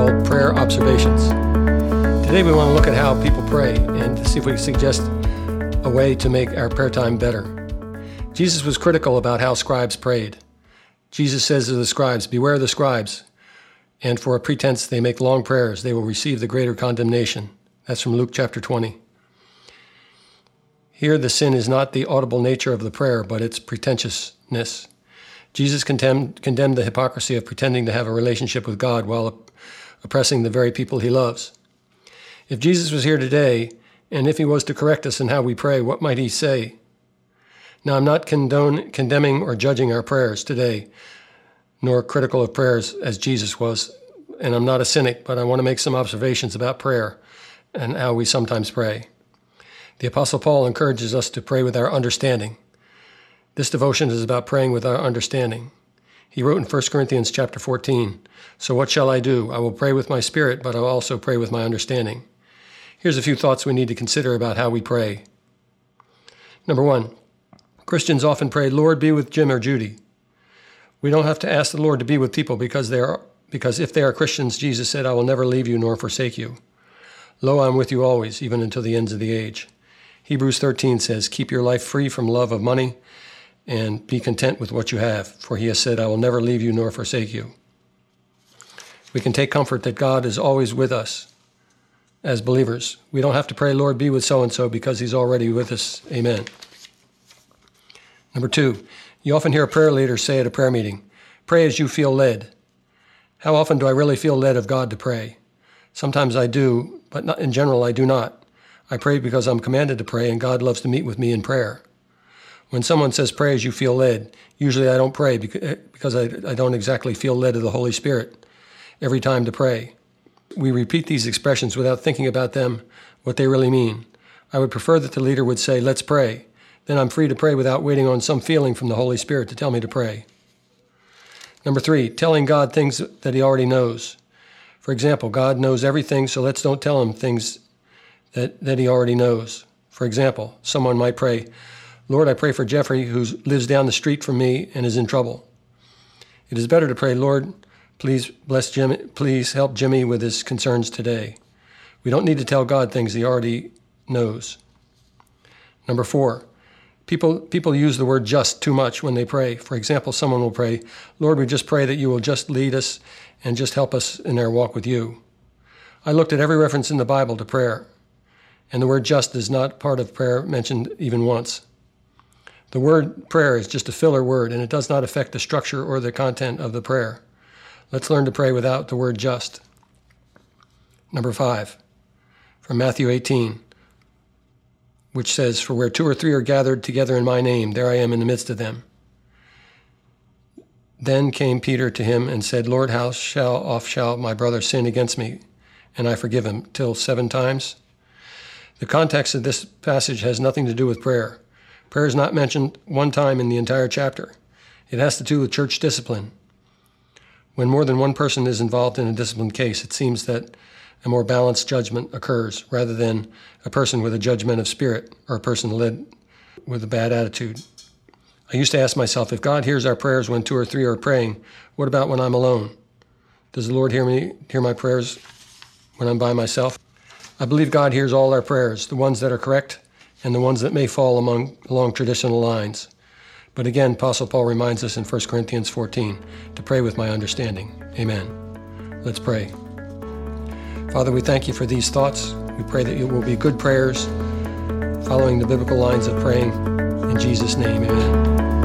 called Prayer Observations. Today we want to look at how people pray and to see if we can suggest a way to make our prayer time better. Jesus was critical about how scribes prayed. Jesus says to the scribes, "Beware the scribes, and for a pretense they make long prayers, they will receive the greater condemnation." That's from Luke chapter 20. Here the sin is not the audible nature of the prayer, but its pretentiousness. Jesus condemned the hypocrisy of pretending to have a relationship with God while oppressing the very people he loves. If Jesus was here today, and if he was to correct us in how we pray, what might he say? Now, I'm not condemning or judging our prayers today, nor critical of prayers as Jesus was, and I'm not a cynic, but I want to make some observations about prayer and how we sometimes pray. The Apostle Paul encourages us to pray with our understanding. This devotion is about praying with our understanding. He wrote in 1 Corinthians chapter 14, "So what shall I do? I will pray with my spirit, but I will also pray with my understanding." Here's a few thoughts we need to consider about how we pray. Number one, Christians often pray, "Lord, be with Jim or Judy." We don't have to ask the Lord to be with people because if they are Christians, Jesus said, "I will never leave you nor forsake you. Lo, I am with you always, even until the ends of the age." Hebrews 13 says, "Keep your life free from love of money and be content with what you have, for he has said, I will never leave you nor forsake you." We can take comfort that God is always with us as believers. We don't have to pray, "Lord, be with so-and-so," because he's already with us. Amen. Number two, you often hear a prayer leader say at a prayer meeting, "Pray as you feel led." How often do I really feel led of God to pray? Sometimes I do, but not, in general, I do not. I pray because I'm commanded to pray, and God loves to meet with me in prayer. When someone says, "Pray as you feel led," usually I don't pray because I don't exactly feel led of the Holy Spirit every time to pray. We repeat these expressions without thinking about them, what they really mean. I would prefer that the leader would say, "Let's pray." Then I'm free to pray without waiting on some feeling from the Holy Spirit to tell me to pray. Number three, telling God things that he already knows. For example, God knows everything, so let's don't tell him things that he already knows. For example, someone might pray, "Lord, I pray for Jeffrey who lives down the street from me and is in trouble." It is better to pray, "Lord, please bless Jimmy, please help Jimmy with his concerns today." We don't need to tell God things he already knows. Number four, people use the word "just" too much when they pray. For example, someone will pray, "Lord, we just pray that you will just lead us and just help us in our walk with you." I looked at every reference in the Bible to prayer, and the word "just" is not part of prayer mentioned even once. The word prayer is just a filler word, and it does not affect the structure or the content of the prayer. Let's learn to pray without the word "just." Number five, from Matthew 18, which says, "For where 2 or 3 are gathered together in my name, there I am in the midst of them." Then came Peter to him and said, "Lord, how oft shall my brother sin against me, and I forgive him? Till 7 times? The context of this passage has nothing to do with prayer. Prayer is not mentioned one time in the entire chapter. It has to do with church discipline. When more than one person is involved in a discipline case, it seems that a more balanced judgment occurs rather than a person with a judgmental spirit or a person led with a bad attitude. I used to ask myself, if God hears our prayers when 2 or 3 are praying, what about when I'm alone? Does the Lord hear my prayers when I'm by myself? I believe God hears all our prayers, the ones that are correct and the ones that may fall along traditional lines. But again, Apostle Paul reminds us in 1 Corinthians 14 to pray with my understanding. Amen. Let's pray. Father, we thank you for these thoughts. We pray that it will be good prayers following the biblical lines of praying. In Jesus' name, amen.